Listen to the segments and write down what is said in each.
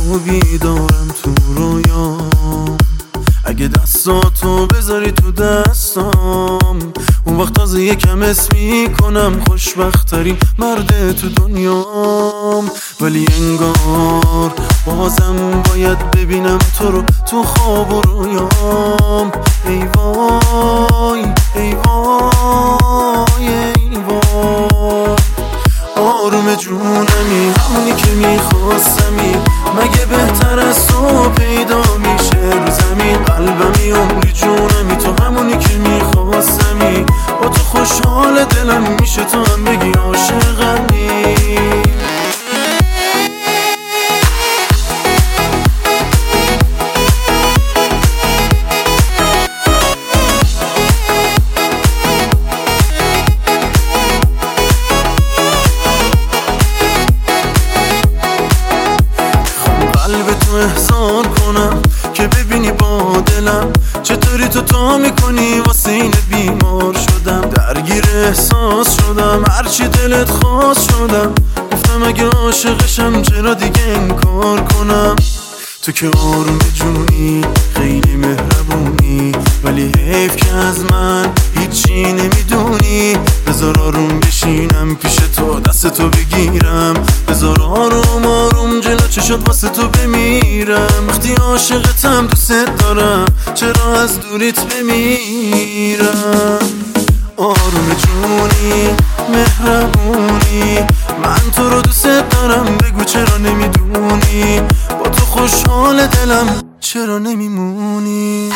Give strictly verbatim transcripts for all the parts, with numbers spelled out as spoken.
خوابی دارم تو رویام، اگه دستاتو بذاری تو دستام اون وقت تازه یکم اسم میکنم خوشبخت‌ترین مرد تو دنیام. ولی انگار بازم باید ببینم تو رو تو خواب و رویام. ای وای ای وای ای وای، آروم جونمی، همونی که میخواستمی، مگه بهتر از تو پیدا میشه رو زمین؟ قلبمی عمری جونمی، تو همونی که میخواستمی، با تو خوشحال دلم میشه تو هم بگی عاشقمی. قلب تو احسان کنم که ببینی با دلم چطوری تو تا میکنی، واسه این بیمار شدم، درگیر احساس شدم، هرچی دلت خواست شدم، گفتم اگه عاشقشم چرا دیگه انکار کنم. تو که آروم جونی، خیلی مهربونی، ولی حیف که از من هیچی نمیدونی. بذار آروم بشینم پیش تو، دست تو بگیرم، بذار آروم آروم جلو چشات واسه تو بمیرم. وقتی عاشقتم دوست دارم، چرا از دوریت بمیرم؟ آروم جونی، مهربونی، من تو رو دوست دارم، بگو چرا نمیدونی، با تو خوشحال دلم چرا نمیمونی؟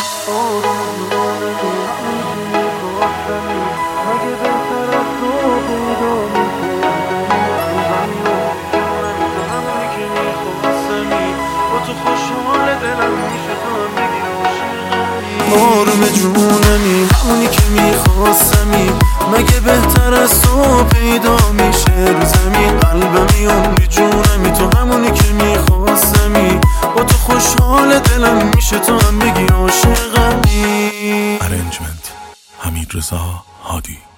آروم جونمی، همونی که میخواستمی، مگه بهتر از تو پیدا میشه رو زمین؟ قلبمی عمری جونمی، تو همونی که میخواستمی، با تو خوشحال دلم میشه تو هم بگی عاشقمی. ارنجمنت حمیدرضا هادی.